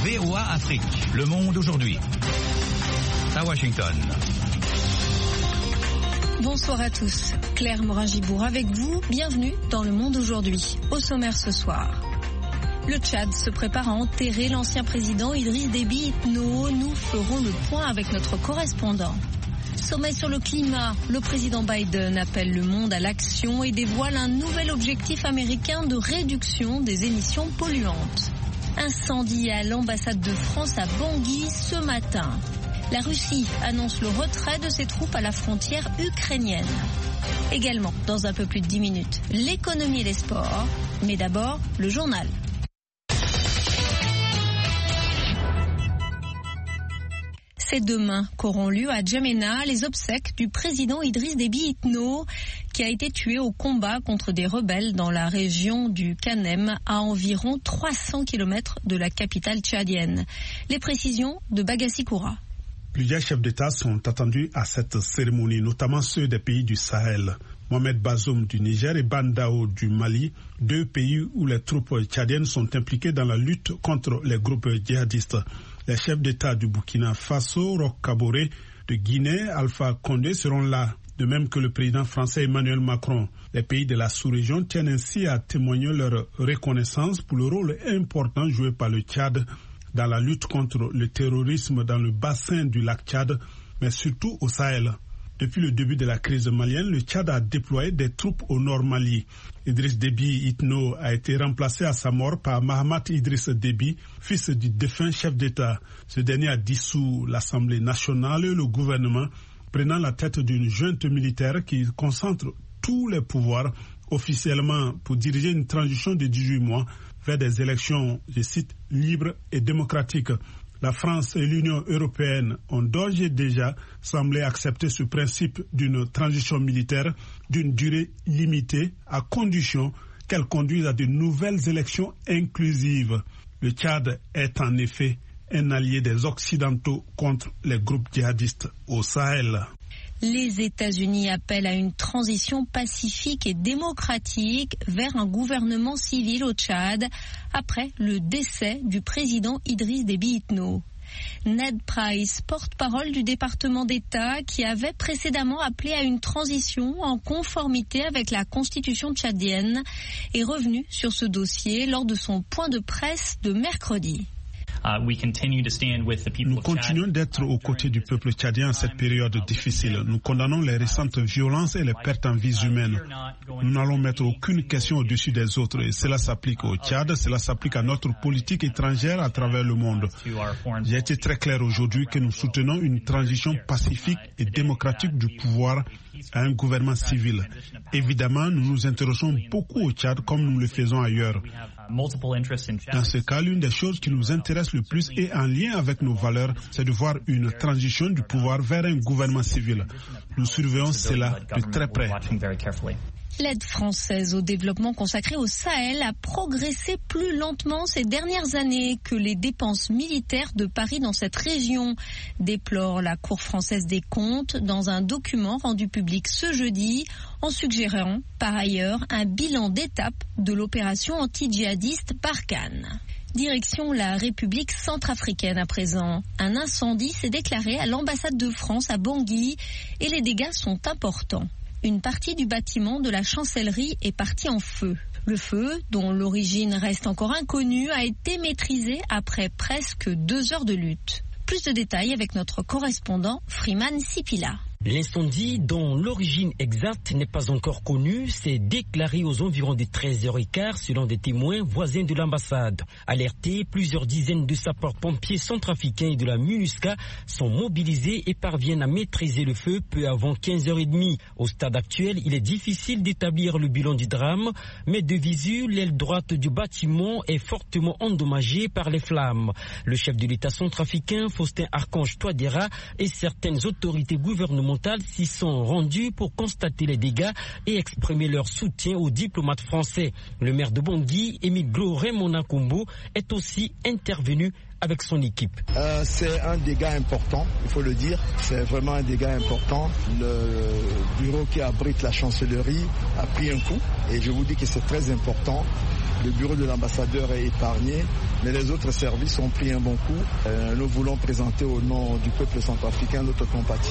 VOA Afrique, Le Monde aujourd'hui. À Washington. Bonsoir à tous. Claire Morin-Gibourg avec vous. Bienvenue dans Le Monde aujourd'hui. Au sommaire ce soir. Le Tchad se prépare à enterrer l'ancien président Idriss Déby Itno. Nous ferons le point avec notre correspondant. Sommet sur le climat. Le président Biden appelle le monde à l'action et dévoile un nouvel objectif américain de réduction des émissions polluantes. Incendie à l'ambassade de France à Bangui ce matin. La Russie annonce le retrait de ses troupes à la frontière ukrainienne. Également, dans un peu plus de 10 minutes, l'économie et les sports. Mais d'abord, le journal. C'est demain qu'auront lieu à Djamena les obsèques du président Idriss Déby Itno, qui a été tué au combat contre des rebelles dans la région du Kanem, à environ 300 km de la capitale tchadienne. Les précisions de Bagassi Koura. Plusieurs chefs d'État sont attendus à cette cérémonie, notamment ceux des pays du Sahel. Mohamed Bazoum du Niger et Ban Dao du Mali, deux pays où les troupes tchadiennes sont impliquées dans la lutte contre les groupes djihadistes. Les chefs d'État du Burkina Faso, Roch Kaboré, de Guinée, Alpha Condé seront là, de même que le président français Emmanuel Macron. Les pays de la sous-région tiennent ainsi à témoigner leur reconnaissance pour le rôle important joué par le Tchad dans la lutte contre le terrorisme dans le bassin du lac Tchad, mais surtout au Sahel. Depuis le début de la crise malienne, le Tchad a déployé des troupes au nord Mali. Idriss Déby Itno a été remplacé à sa mort par Mahamat Idriss Déby, fils du défunt chef d'État. Ce dernier a dissous l'Assemblée nationale et le gouvernement, prenant la tête d'une junte militaire qui concentre tous les pouvoirs officiellement pour diriger une transition de 18 mois vers des élections, je cite, libres et démocratiques. La France et l'Union européenne ont d'ores et déjà semblé accepter ce principe d'une transition militaire d'une durée limitée à condition qu'elle conduise à de nouvelles élections inclusives. Le Tchad est en effet un allié des Occidentaux contre les groupes djihadistes au Sahel. Les États-Unis appellent à une transition pacifique et démocratique vers un gouvernement civil au Tchad après le décès du président Idriss Déby Itno. Ned Price, porte-parole du département d'État, qui avait précédemment appelé à une transition en conformité avec la constitution tchadienne, est revenu sur ce dossier lors de son point de presse de mercredi. Nous continuons d'être aux côtés du peuple tchadien en cette période difficile. Nous condamnons les récentes violences et les pertes en vies humaines. Nous n'allons mettre aucune question au-dessus des autres et cela s'applique au Tchad, cela s'applique à notre politique étrangère à travers le monde. J'ai été très clair aujourd'hui que nous soutenons une transition pacifique et démocratique du pouvoir à un gouvernement civil. Évidemment, nous nous intéressons beaucoup au Tchad comme nous le faisons ailleurs. Dans ce cas, l'une des choses qui nous intéresse le plus et en lien avec nos valeurs, c'est de voir une transition du pouvoir vers un gouvernement civil. Nous surveillons cela de très près. L'aide française au développement consacrée au Sahel a progressé plus lentement ces dernières années que les dépenses militaires de Paris dans cette région, déplore la Cour française des comptes dans un document rendu public ce jeudi, en suggérant par ailleurs un bilan d'étape de l'opération anti-djihadiste Barkhane. Direction la République centrafricaine à présent. Un incendie s'est déclaré à l'ambassade de France à Bangui et les dégâts sont importants. Une partie du bâtiment de la chancellerie est partie en feu. Le feu, dont l'origine reste encore inconnue, a été maîtrisé après presque 2 heures de lutte. Plus de détails avec notre correspondant Freeman Sipila. L'incendie, dont l'origine exacte n'est pas encore connue, s'est déclaré aux environs de 13h15 selon des témoins voisins de l'ambassade. Alertés, plusieurs dizaines de sapeurs-pompiers centrafricains et de la MINUSCA sont mobilisés et parviennent à maîtriser le feu peu avant 15h30. Au stade actuel, il est difficile d'établir le bilan du drame, mais de visu, l'aile droite du bâtiment est fortement endommagée par les flammes. Le chef de l'État centrafricain, Faustin Archange Touadéra, et certaines autorités gouvernementales s'y sont rendus pour constater les dégâts et exprimer leur soutien aux diplomates français. Le maire de Bangui, Émile Glo Raymond Nakombo, est aussi intervenu avec son équipe. C'est un dégât important, il faut le dire. C'est vraiment un dégât important. Le bureau qui abrite la chancellerie a pris un coup et je vous dis que c'est très important. Le bureau de l'ambassadeur est épargné, mais les autres services ont pris un bon coup. Nous voulons présenter au nom du peuple centrafricain notre compatie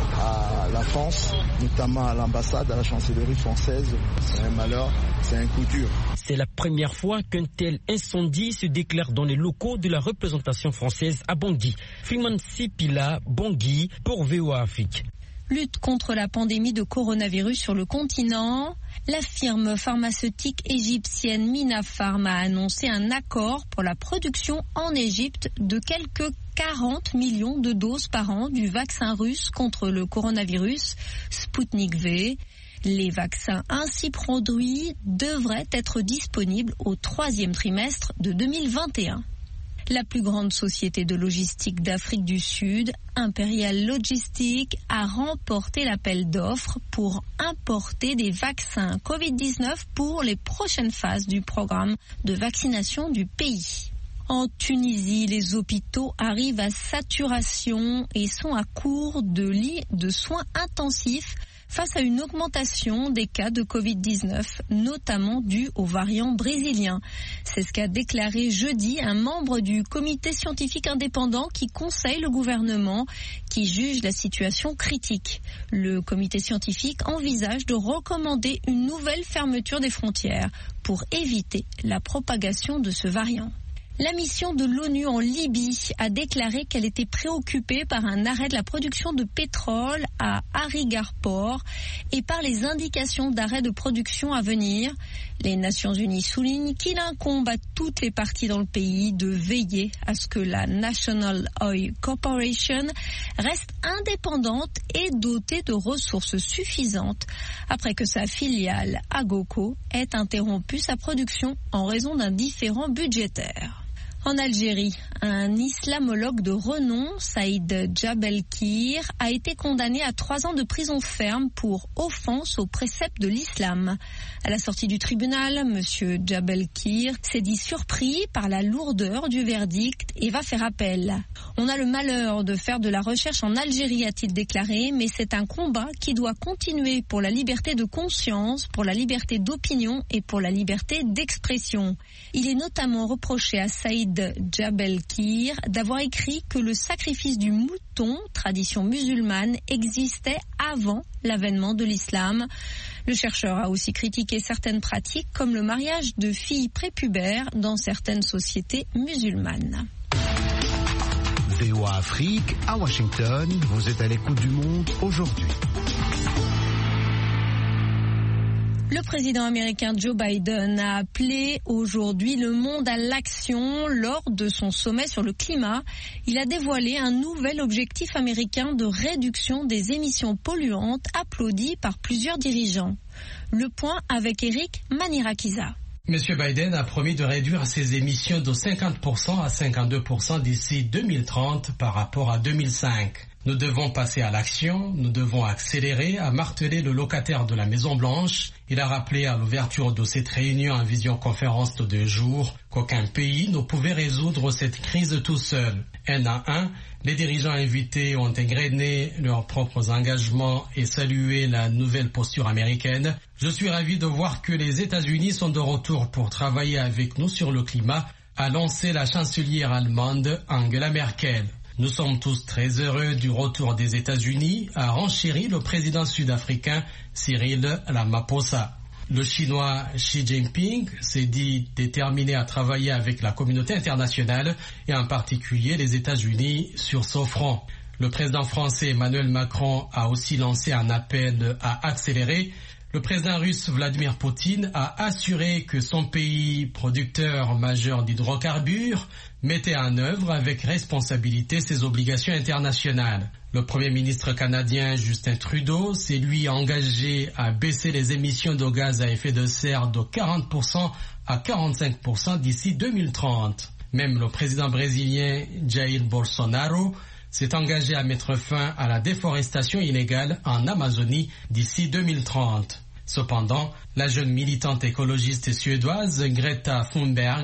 à la France, notamment à l'ambassade, à la chancellerie française. C'est un malheur, c'est un coup dur. C'est la première fois qu'un tel incendie se déclare dans les locaux de la représentation française à Bangui. Freeman Sipila, Bangui, pour VOA Afrique. Lutte contre la pandémie de coronavirus sur le continent. La firme pharmaceutique égyptienne Minapharm a annoncé un accord pour la production en Égypte de quelques 40 millions de doses par an du vaccin russe contre le coronavirus Sputnik V. Les vaccins ainsi produits devraient être disponibles au 3e trimestre de 2021. La plus grande société de logistique d'Afrique du Sud, Imperial Logistics, a remporté l'appel d'offres pour importer des vaccins Covid-19 pour les prochaines phases du programme de vaccination du pays. En Tunisie, les hôpitaux arrivent à saturation et sont à court de lits de soins intensifs face à une augmentation des cas de Covid-19, notamment due au variant brésilien. C'est ce qu'a déclaré jeudi un membre du comité scientifique indépendant qui conseille le gouvernement, qui juge la situation critique. Le comité scientifique envisage de recommander une nouvelle fermeture des frontières pour éviter la propagation de ce variant. La mission de l'ONU en Libye a déclaré qu'elle était préoccupée par un arrêt de la production de pétrole à Arigar Port et par les indications d'arrêt de production à venir. Les Nations Unies soulignent qu'il incombe à toutes les parties dans le pays de veiller à ce que la National Oil Corporation reste indépendante et dotée de ressources suffisantes après que sa filiale Agoco ait interrompu sa production en raison d'un différend budgétaire. En Algérie, un islamologue de renom, Saïd Djabelkir, a été condamné à 3 ans de prison ferme pour offense aux préceptes de l'islam. À la sortie du tribunal, M. Djabelkir s'est dit surpris par la lourdeur du verdict et va faire appel. On a le malheur de faire de la recherche en Algérie, a-t-il déclaré, mais c'est un combat qui doit continuer pour la liberté de conscience, pour la liberté d'opinion et pour la liberté d'expression. Il est notamment reproché à Saïd Djabelkir d'avoir écrit que le sacrifice du mouton, tradition musulmane, existait avant l'avènement de l'islam. Le chercheur a aussi critiqué certaines pratiques comme le mariage de filles prépubères dans certaines sociétés musulmanes. VOA Afrique à Washington, vous êtes à l'écoute du monde aujourd'hui. Le président américain Joe Biden a appelé aujourd'hui le monde à l'action lors de son sommet sur le climat. Il a dévoilé un nouvel objectif américain de réduction des émissions polluantes applaudi par plusieurs dirigeants. Le point avec Eric Manirakiza. Monsieur Biden a promis de réduire ses émissions de 50% à 52% d'ici 2030 par rapport à 2005. Nous devons passer à l'action, nous devons accélérer, a martelé le locataire de la Maison-Blanche. Il a rappelé à l'ouverture de cette réunion en visioconférence de 2 jours qu'aucun pays ne pouvait résoudre cette crise tout seul. Un à un, les dirigeants invités ont égrené leurs propres engagements et salué la nouvelle posture américaine. Je suis ravi de voir que les États-Unis sont de retour pour travailler avec nous sur le climat, a lancé la chancelière allemande Angela Merkel. Nous sommes tous très heureux du retour des États-Unis, a renchéri le président sud-africain Cyril Ramaphosa. Le Chinois Xi Jinping s'est dit déterminé à travailler avec la communauté internationale et en particulier les États-Unis sur ce front. Le président français Emmanuel Macron a aussi lancé un appel à accélérer. Le président russe Vladimir Poutine a assuré que son pays, producteur majeur d'hydrocarbures, mettait en œuvre avec responsabilité ses obligations internationales. Le Premier ministre canadien Justin Trudeau s'est lui engagé à baisser les émissions de gaz à effet de serre de 40% à 45% d'ici 2030. Même le président brésilien Jair Bolsonaro s'est engagé à mettre fin à la déforestation illégale en Amazonie d'ici 2030. Cependant, la jeune militante écologiste suédoise Greta Thunberg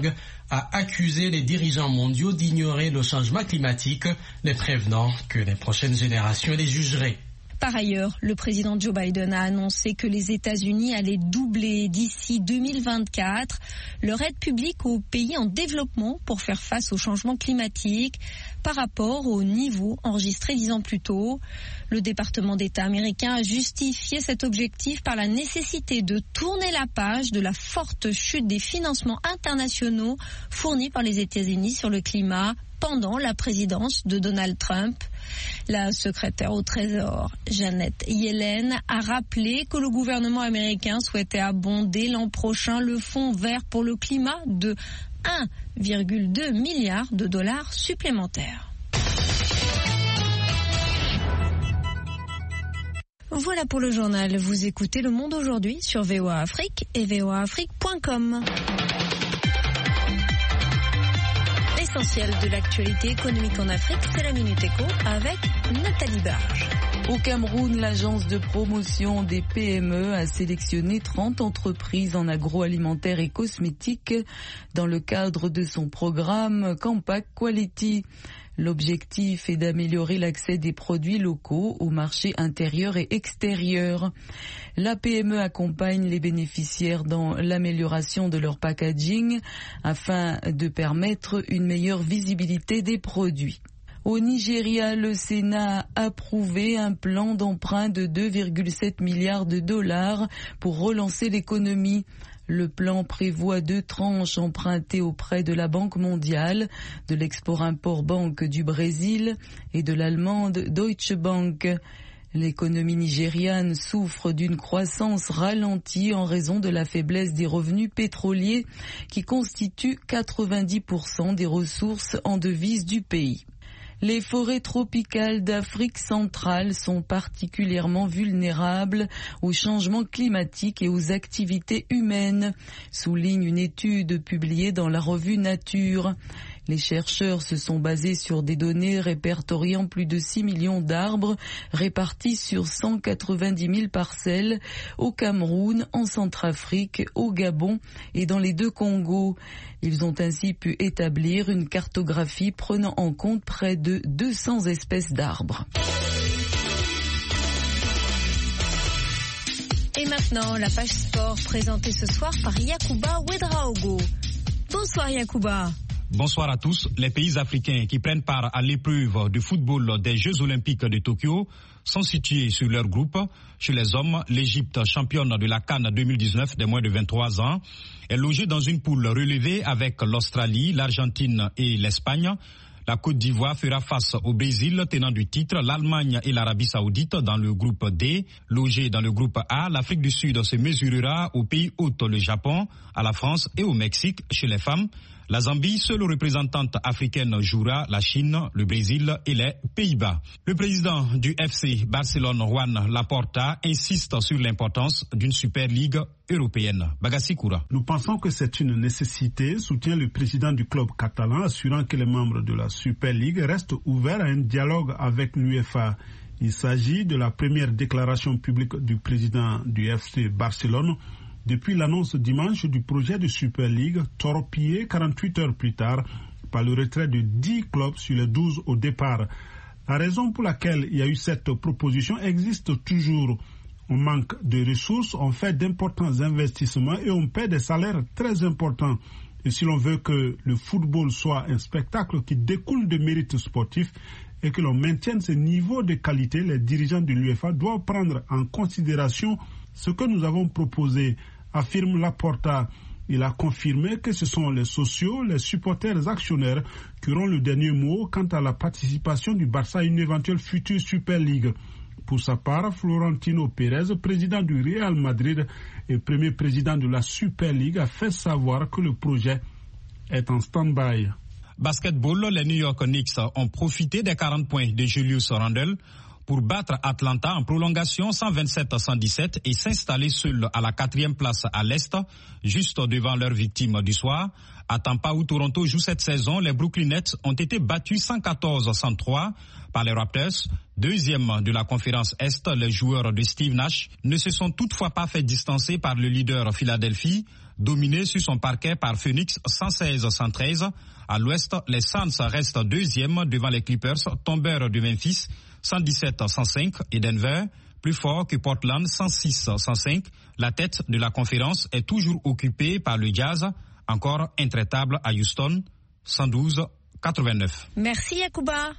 a accusé les dirigeants mondiaux d'ignorer le changement climatique, les prévenant que les prochaines générations les jugeraient. Par ailleurs, le président Joe Biden a annoncé que les États-Unis allaient doubler d'ici 2024 leur aide publique aux pays en développement pour faire face au changement climatique par rapport au niveau enregistré 10 ans plus tôt. Le département d'État américain a justifié cet objectif par la nécessité de tourner la page de la forte chute des financements internationaux fournis par les États-Unis sur le climat pendant la présidence de Donald Trump. La secrétaire au Trésor, Janet Yellen, a rappelé que le gouvernement américain souhaitait abonder l'an prochain le Fonds vert pour le climat de 1,2 milliard de dollars supplémentaires. Voilà pour le journal. Vous écoutez Le Monde aujourd'hui sur VOA Afrique et voaafrique.com. L'essentiel de l'actualité économique en Afrique, c'est la Minute Éco avec Nathalie Barge. Au Cameroun, l'agence de promotion des PME a sélectionné 30 entreprises en agroalimentaire et cosmétique dans le cadre de son programme Compact Quality. L'objectif est d'améliorer l'accès des produits locaux au marché intérieur et extérieur. La PME accompagne les bénéficiaires dans l'amélioration de leur packaging afin de permettre une meilleure visibilité des produits. Au Nigeria, le Sénat a approuvé un plan d'emprunt de 2,7 milliards de dollars pour relancer l'économie. Le plan prévoit 2 tranches empruntées auprès de la Banque mondiale, de l'Export-Import Banque du Brésil et de l'allemande Deutsche Bank. L'économie nigériane souffre d'une croissance ralentie en raison de la faiblesse des revenus pétroliers qui constituent 90% des ressources en devises du pays. Les forêts tropicales d'Afrique centrale sont particulièrement vulnérables au changement climatique et aux activités humaines, souligne une étude publiée dans la revue Nature. Les chercheurs se sont basés sur des données répertoriant plus de 6 millions d'arbres répartis sur 190 000 parcelles au Cameroun, en Centrafrique, au Gabon et dans les 2 Congos. Ils ont ainsi pu établir une cartographie prenant en compte près de 200 espèces d'arbres. Et maintenant, la page sport présentée ce soir par Yacouba Ouedraogo. Bonsoir Yacouba. Bonsoir à tous. Les pays africains qui prennent part à l'épreuve de football des Jeux Olympiques de Tokyo sont situés sur leur groupe. Chez les hommes, l'Égypte, championne de la CAN 2019 des moins de 23 ans, est logée dans une poule relevée avec l'Australie, l'Argentine et l'Espagne. La Côte d'Ivoire fera face au Brésil, tenant du titre, l'Allemagne et l'Arabie Saoudite dans le groupe D. Logé dans le groupe A, l'Afrique du Sud se mesurera aux pays hôtes, le Japon, à la France et au Mexique chez les femmes. La Zambie, seule représentante africaine, jouera la Chine, le Brésil et les Pays-Bas. Le président du FC Barcelone, Juan Laporta, insiste sur l'importance d'une Super Ligue européenne. Bagassi Koura. Nous pensons que c'est une nécessité, soutient le président du club catalan, assurant que les membres de la Super League restent ouverts à un dialogue avec l'UEFA. Il s'agit de la première déclaration publique du président du FC Barcelone depuis l'annonce dimanche du projet de Super League, torpillé 48 heures plus tard par le retrait de 10 clubs sur les 12 au départ. La raison pour laquelle il y a eu cette proposition existe toujours. On manque de ressources, on fait d'importants investissements et on paie des salaires très importants. Et si l'on veut que le football soit un spectacle qui découle de mérites sportifs et que l'on maintienne ce niveau de qualité, les dirigeants de l'UEFA doivent prendre en considération ce que nous avons proposé, affirme Laporta. Il a confirmé que ce sont les socios, les supporters actionnaires qui auront le dernier mot quant à la participation du Barça à une éventuelle future Super League. Pour sa part, Florentino Pérez, président du Real Madrid et premier président de la Super League, a fait savoir que le projet est en stand-by. Basketball, les New York Knicks ont profité des 40 points de Julius Randle pour battre Atlanta en prolongation 127-117 et s'installer seuls à la 4e place à l'Est, juste devant leur victime du soir. À Tampa, où Toronto joue cette saison, les Brooklyn Nets ont été battus 114-103 par les Raptors. Deuxième de la conférence Est, les joueurs de Steve Nash ne se sont toutefois pas fait distancer par le leader Philadelphie. Dominé sur son parquet par Phoenix 116-113. À l'ouest, les Suns restent deuxième devant les Clippers, tombeurs de Memphis 117-105 et Denver, plus fort que Portland 106-105. La tête de la conférence est toujours occupée par le Jazz, encore intraitable à Houston 112-89. Merci Yacouba.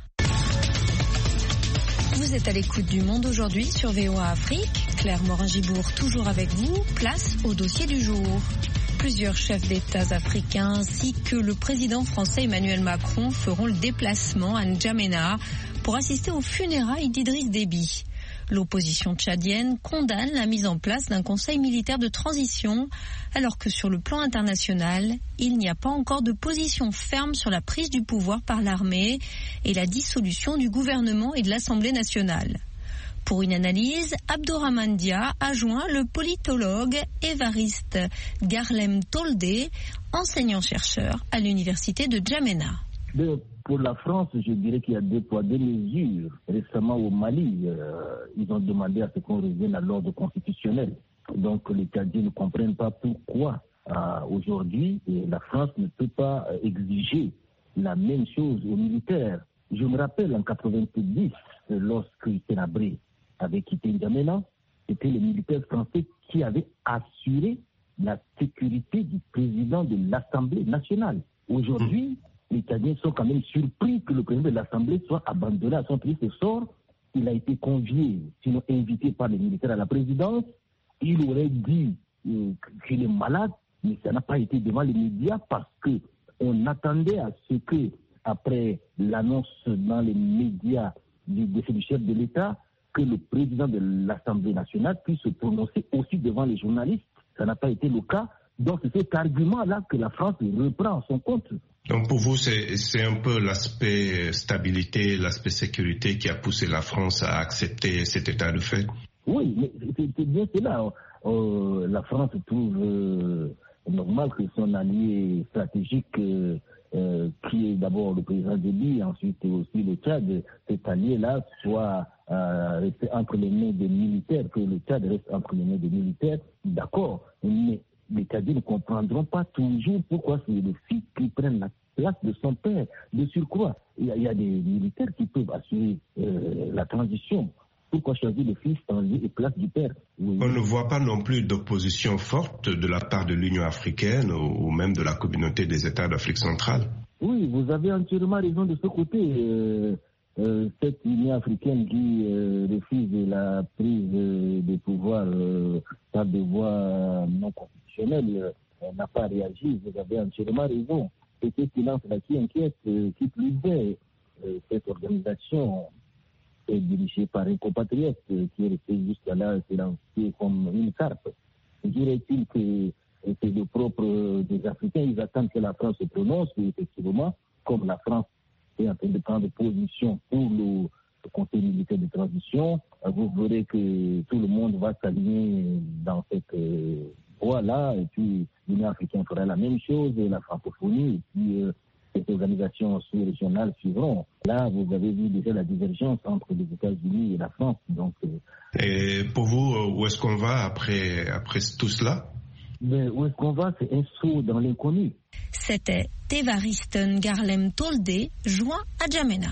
Vous êtes à l'écoute du Monde aujourd'hui sur VOA Afrique. Claire Morin-Gibourg toujours avec vous. Place au dossier du jour. Plusieurs chefs d'État africains ainsi que le président français Emmanuel Macron feront le déplacement à N'Djamena pour assister aux funérailles d'Idriss Déby. L'opposition tchadienne condamne la mise en place d'un conseil militaire de transition, alors que sur le plan international, il n'y a pas encore de position ferme sur la prise du pouvoir par l'armée et la dissolution du gouvernement et de l'Assemblée nationale. Pour une analyse, Abdourahmane Dia a joint le politologue Évariste Garlem Toldé, enseignant-chercheur à l'université de N'Djamena. Pour la France, je dirais qu'il y a deux poids, deux mesures. Récemment au Mali, ils ont demandé à ce qu'on revienne à l'ordre constitutionnel. Donc les Tchadiens ne comprennent pas pourquoi aujourd'hui la France ne peut pas exiger la même chose aux militaires. Je me rappelle en 90, lorsque Sénabré avait quitté N'Djamena, c'était les militaires français qui avaient assuré la sécurité du président de l'Assemblée nationale. Aujourd'hui, les Tchadiens sont quand même surpris que le président de l'Assemblée soit abandonné à son triste sort. Il a été convié, sinon invité par les militaires à la présidence. Il aurait dit qu'il est malade, mais ça n'a pas été devant les médias parce qu'on attendait à ce que, après l'annonce dans les médias du décès du chef de l'État, que le président de l'Assemblée nationale puisse se prononcer aussi devant les journalistes. Ça n'a pas été le cas. Donc c'est cet argument-là que la France reprend en son compte. Donc pour vous, c'est un peu l'aspect stabilité, l'aspect sécurité qui a poussé la France à accepter cet état de fait? Oui, mais c'est bien cela. La France trouve normal que son allié stratégique, qui est d'abord le président Déby, ensuite aussi le Tchad, cet allié-là soit resté entre les mains des militaires, que le Tchad reste entre les mains des militaires, d'accord, mais les Tchadiens ne comprendront pas toujours pourquoi c'est le fils qui prenne la place de son père. De surcroît, il y a des militaires qui peuvent assurer la transition. Pourquoi choisir le fils en lieu et place du père? Oui. On ne voit pas non plus d'opposition forte de la part de l'Union africaine ou même de la communauté des États d'Afrique centrale. Oui, vous avez entièrement raison de ce côté. Cette Union africaine qui refuse la prise des pouvoirs par des voies non constitutionnelles n'a pas réagi. Vous avez entièrement raison. C'est ce silence-là qui inquiète, qui plus est. Cette organisation est dirigée par un compatriote qui est resté jusqu'à là silencieux comme une carpe. Dirait-il que c'est le propre des Africains, ils attendent que la France se prononce, et effectivement, comme la France est en train de prendre position pour le Conseil militaire de transition, vous verrez que tout le monde va s'aligner dans cette voie-là, et puis l'Union africaine fera la même chose, la francophonie, et puis ces organisations sous-régionales suivront. Là, vous avez vu déjà la divergence entre les États-Unis et la France. Donc, et pour vous, où est-ce qu'on va après tout cela? Mais où est-ce qu'on va? C'est un saut dans l'inconnu. C'était Évariste Garlem Toldé, joint à N'Djamena.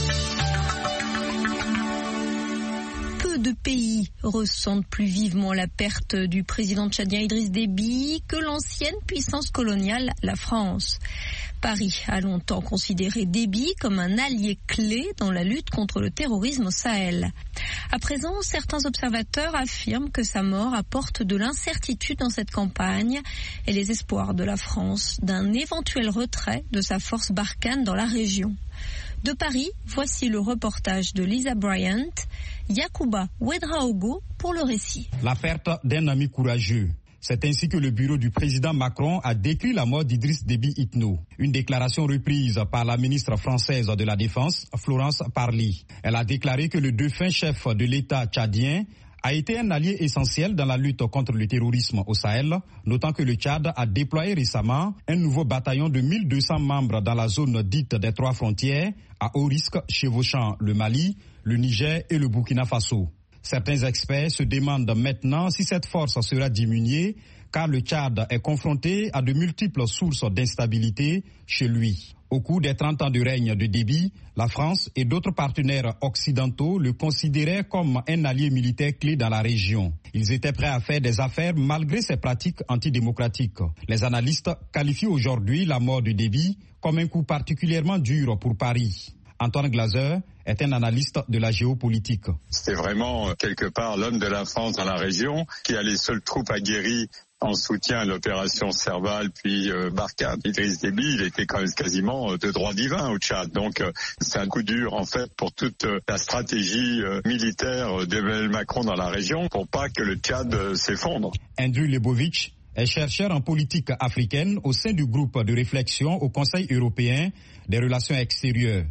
Peu de pays ressentent plus vivement la perte du président tchadien Idriss Déby que l'ancienne puissance coloniale, la France. Paris a longtemps considéré Déby comme un allié clé dans la lutte contre le terrorisme au Sahel. À présent, certains observateurs affirment que sa mort apporte de l'incertitude dans cette campagne et les espoirs de la France d'un éventuel retrait de sa force Barkhane dans la région. De Paris, voici le reportage de Lisa Bryant, Yacouba Ouedraogo pour le récit. La perte d'un ami courageux. C'est ainsi que le bureau du président Macron a décrit la mort d'Idriss Déby Itno. Une déclaration reprise par la ministre française de la Défense, Florence Parly. Elle a déclaré que le défunt chef de l'État tchadien a été un allié essentiel dans la lutte contre le terrorisme au Sahel, notant que le Tchad a déployé récemment un nouveau bataillon de 1200 membres dans la zone dite des trois frontières, à haut risque chevauchant le Mali, le Niger et le Burkina Faso. Certains experts se demandent maintenant si cette force sera diminuée car le Tchad est confronté à de multiples sources d'instabilité chez lui. Au cours des 30 ans de règne de Déby, la France et d'autres partenaires occidentaux le considéraient comme un allié militaire clé dans la région. Ils étaient prêts à faire des affaires malgré ses pratiques antidémocratiques. Les analystes qualifient aujourd'hui la mort de Déby comme un coup particulièrement dur pour Paris. Antoine Glaser est un analyste de la géopolitique. C'était vraiment quelque part l'homme de la France dans la région qui a les seules troupes aguerries en soutien à l'opération Serval puis Barkhane. Idriss Déby, il était quand même quasiment de droit divin au Tchad. Donc c'est un coup dur en fait pour toute la stratégie militaire d'Emmanuel Macron dans la région pour pas que le Tchad s'effondre. Andrew Lebovitch est chercheur en politique africaine au sein du groupe de réflexion au Conseil européen des relations extérieures.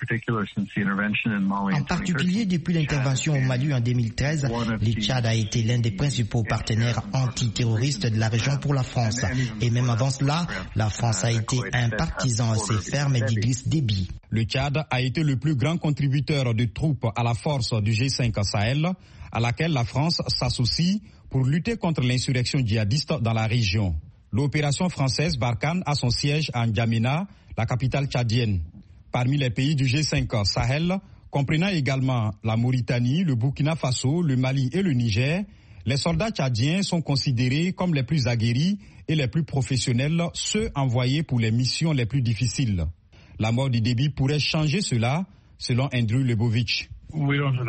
En particulier, depuis l'intervention au Mali en 2013, le Tchad a été l'un des principaux partenaires antiterroristes de la région pour la France. Et même avant cela, la France a été un partisan assez ferme d'Idriss Déby. Le Tchad a été le plus grand contributeur de troupes à la force du G5 Sahel, à laquelle la France s'associe pour lutter contre l'insurrection djihadiste dans la région. L'opération française Barkhane a son siège à N'Djamena, la capitale tchadienne. Parmi les pays du G5 Sahel, comprenant également la Mauritanie, le Burkina Faso, le Mali et le Niger, les soldats tchadiens sont considérés comme les plus aguerris et les plus professionnels, ceux envoyés pour les missions les plus difficiles. La mort de Déby pourrait changer cela, selon Andrew Lebovitch. Nous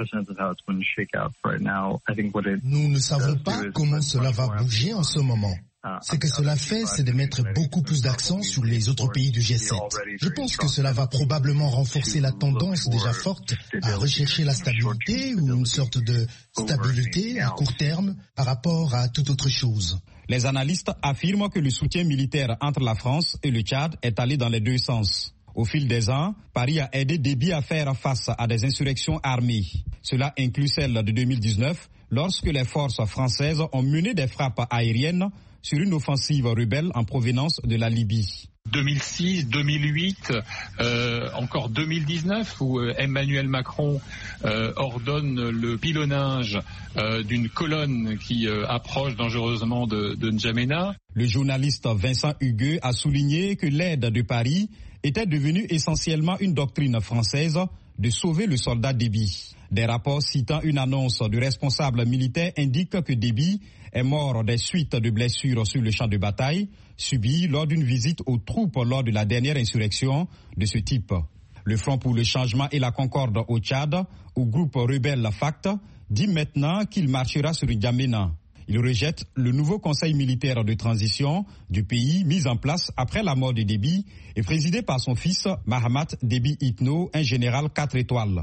ne savons pas comment cela va bouger en ce moment. Ce que cela fait, c'est de mettre beaucoup plus d'accent sur les autres pays du G7. Je pense que cela va probablement renforcer la tendance déjà forte à rechercher la stabilité ou une sorte de stabilité à court terme par rapport à toute autre chose. Les analystes affirment que le soutien militaire entre la France et le Tchad est allé dans les deux sens. Au fil des ans, Paris a aidé Déby à faire face à des insurrections armées. Cela inclut celle de 2019, lorsque les forces françaises ont mené des frappes aériennes sur une offensive rebelle en provenance de la Libye. 2006, 2008, encore 2019, où Emmanuel Macron ordonne le pilonnage d'une colonne qui approche dangereusement de N'Djamena. Le journaliste Vincent Hugueux a souligné que l'aide de Paris était devenue essentiellement une doctrine française de sauver le soldat Déby. Des rapports citant une annonce du responsable militaire indiquent que Déby est mort des suites de blessures sur le champ de bataille subies lors d'une visite aux troupes lors de la dernière insurrection de ce type. Le Front pour le changement et la concorde au Tchad, au groupe rebelle FACT, dit maintenant qu'il marchera sur N'Djamena. Il rejette le nouveau conseil militaire de transition du pays mis en place après la mort de Déby et présidé par son fils Mahamat Déby Itno, un général 4 étoiles.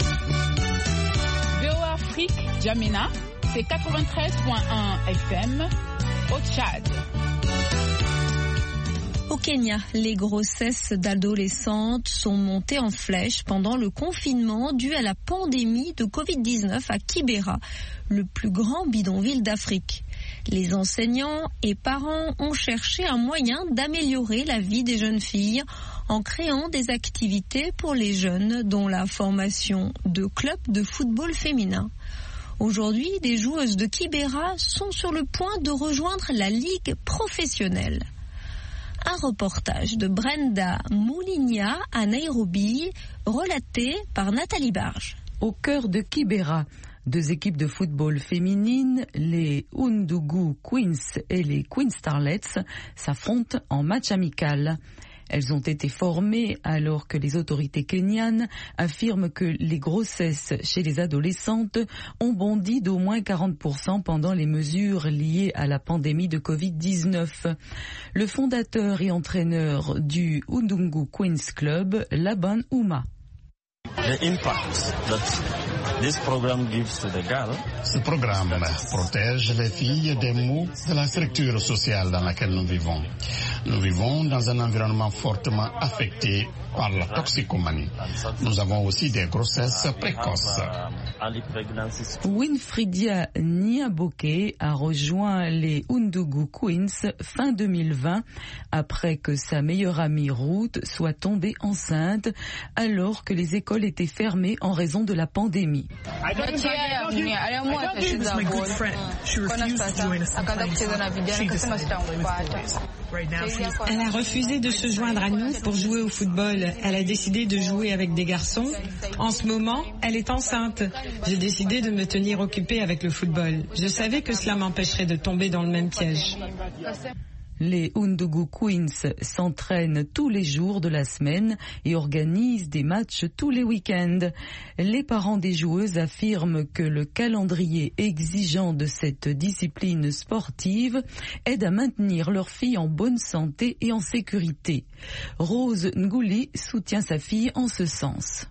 VOA Afrique, N'Djamena, c'est 93.1 FM au Tchad. Au Kenya, les grossesses d'adolescentes sont montées en flèche pendant le confinement dû à la pandémie de Covid-19 à Kibera, le plus grand bidonville d'Afrique. Les enseignants et parents ont cherché un moyen d'améliorer la vie des jeunes filles en créant des activités pour les jeunes, dont la formation de clubs de football féminin. Aujourd'hui, des joueuses de Kibera sont sur le point de rejoindre la ligue professionnelle. Un reportage de Brenda Moulinia à Nairobi, relaté par Nathalie Barge. Au cœur de Kibera, 2 équipes de football féminines, les Undugu Queens et les Queen Starlets, s'affrontent en match amical. Elles ont été formées alors que les autorités kenyanes affirment que les grossesses chez les adolescentes ont bondi d'au moins 40% pendant les mesures liées à la pandémie de Covid-19. Le fondateur et entraîneur du Undungu Queens Club, Laban Ouma. Ce programme protège les filles des maux de la structure sociale dans laquelle nous vivons. Nous vivons dans un environnement fortement affecté par la toxicomanie. Nous avons aussi des grossesses précoces. Winfridia Niaboke a rejoint les Undugu Queens fin 2020 après que sa meilleure amie Ruth soit tombée enceinte alors que les écoles étaient fermées en raison de la pandémie. Elle a refusé de se joindre à nous pour jouer au football. Elle a décidé de jouer avec des garçons. En ce moment, elle est enceinte. J'ai décidé de me tenir occupée avec le football. Je savais que cela m'empêcherait de tomber dans le même piège. Les Undugu Queens s'entraînent tous les jours de la semaine et organisent des matchs tous les week-ends. Les parents des joueuses affirment que le calendrier exigeant de cette discipline sportive aide à maintenir leur fille en bonne santé et en sécurité. Rose Ngouli soutient sa fille en ce sens.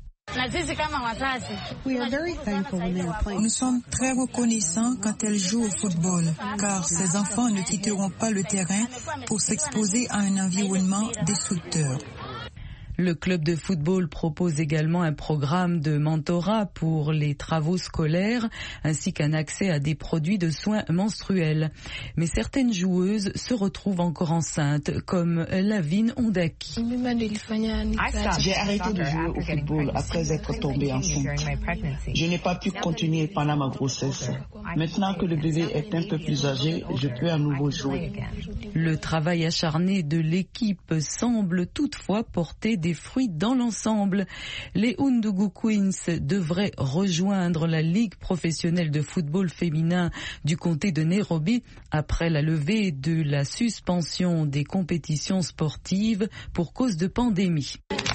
Nous sommes très reconnaissants quand elles jouent au football, car ces enfants ne quitteront pas le terrain pour s'exposer à un environnement destructeur. Le club de football propose également un programme de mentorat pour les travaux scolaires ainsi qu'un accès à des produits de soins menstruels. Mais certaines joueuses se retrouvent encore enceintes, comme Lavine Ondaki. J'ai arrêté de jouer au football après être tombée enceinte. Je n'ai pas pu continuer pendant ma grossesse. Maintenant que le bébé est un peu plus âgé, je peux à nouveau jouer. Le travail acharné de l'équipe semble toutefois porter des fruits dans l'ensemble. Les Undugu Queens devraient rejoindre la Ligue professionnelle de football féminin du comté de Nairobi après la levée de la suspension des compétitions sportives pour cause de pandémie.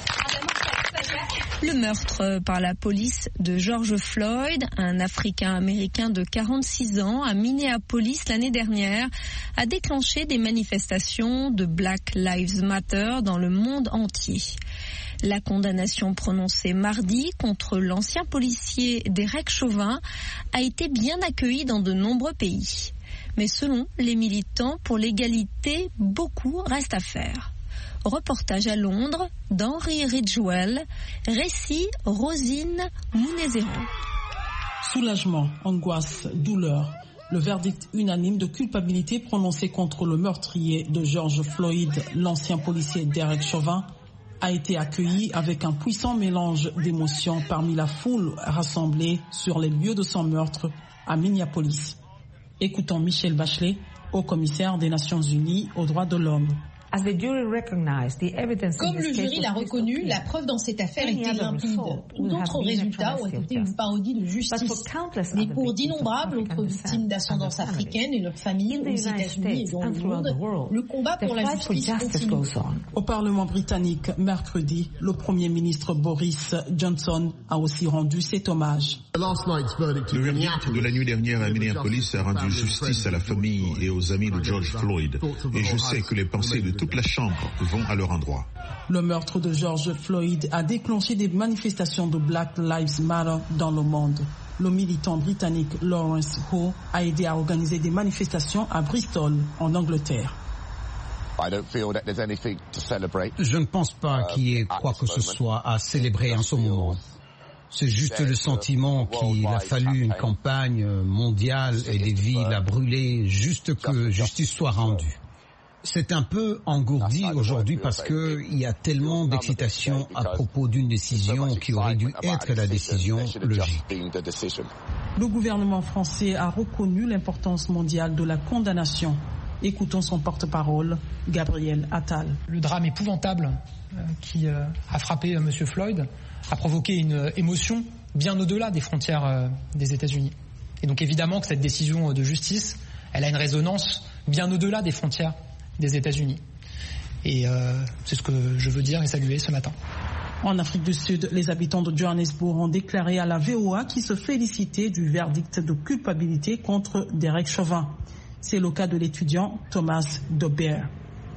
Le meurtre par la police de George Floyd, un Africain-Américain de 46 ans, à Minneapolis l'année dernière, a déclenché des manifestations de Black Lives Matter dans le monde entier. La condamnation prononcée mardi contre l'ancien policier Derek Chauvin a été bien accueillie dans de nombreux pays. Mais selon les militants pour l'égalité, beaucoup reste à faire. Reportage à Londres d'Henry Ridgewell, récit Rosine Munezero. Soulagement, angoisse, douleur. Le verdict unanime de culpabilité prononcé contre le meurtrier de George Floyd, l'ancien policier Derek Chauvin, a été accueilli avec un puissant mélange d'émotions parmi la foule rassemblée sur les lieux de son meurtre à Minneapolis. Écoutons Michelle Bachelet, haut-commissaire des Nations Unies aux droits de l'homme. Comme le jury l'a reconnu, la preuve dans cette affaire était limpide. D'autres résultats ont été une parodie de justice. Mais pour d'innombrables autres victimes d'ascendance africaine et leurs familles aux États-Unis et dans le monde, le combat pour la justice continue. Au Parlement britannique, mercredi, le Premier ministre Boris Johnson a aussi rendu cet hommage. Le verdict de la nuit dernière à Minneapolis a rendu justice à la famille et aux amis de George Floyd. Et je sais que les pensées de toute la Chambre vont à leur endroit. Le meurtre de George Floyd a déclenché des manifestations de Black Lives Matter dans le monde. Le militant britannique Lawrence Ho a aidé à organiser des manifestations à Bristol, en Angleterre. Je ne pense pas qu'il y ait quoi que ce soit à célébrer en ce moment. C'est juste le sentiment qu'il a fallu une campagne mondiale et des villes à brûler juste que justice soit rendue. C'est un peu engourdi aujourd'hui parce qu'il y a tellement d'excitation à propos d'une décision qui aurait dû être la décision logique. Le gouvernement français a reconnu l'importance mondiale de la condamnation. Écoutons son porte-parole, Gabriel Attal. Le drame épouvantable qui a frappé M. Floyd a provoqué une émotion bien au-delà des frontières des États-Unis. Et donc évidemment que cette décision de justice, elle a une résonance bien au-delà des frontières des États-Unis. Et c'est ce que je veux dire et saluer ce matin. En Afrique du Sud, les habitants de Johannesburg ont déclaré à la VOA qu'ils se félicitaient du verdict de culpabilité contre Derek Chauvin. C'est le cas de l'étudiant Thomas Dobert.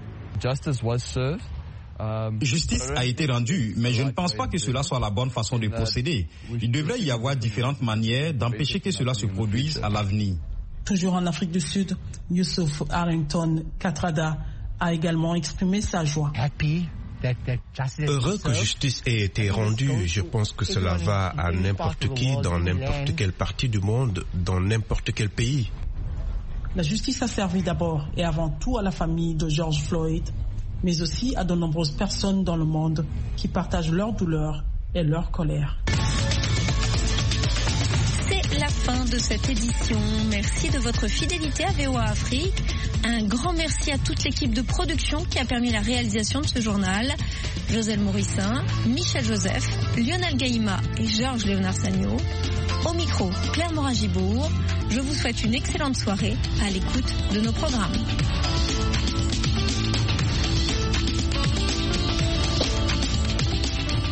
Justice a été rendue, mais je ne pense pas que cela soit la bonne façon de procéder. Il devrait y avoir différentes manières d'empêcher que cela se produise à l'avenir. Toujours en Afrique du Sud, Yusuf Arrington Katrada a également exprimé sa joie. Heureux que justice ait été rendue. Je pense que cela va à n'importe qui, dans n'importe quelle partie du monde, dans n'importe quel pays. La justice a servi d'abord et avant tout à la famille de George Floyd, mais aussi à de nombreuses personnes dans le monde qui partagent leur douleur et leur colère. fin de cette édition. Merci de votre fidélité à VOA Afrique. Un grand merci à toute l'équipe de production qui a permis la réalisation de ce journal. Joselle Mourissin, Michel Joseph, Lionel Gaïma et Georges Léonard Sagno. Au micro, Claire Morin-Gibourg. Je vous souhaite une excellente soirée à l'écoute de nos programmes.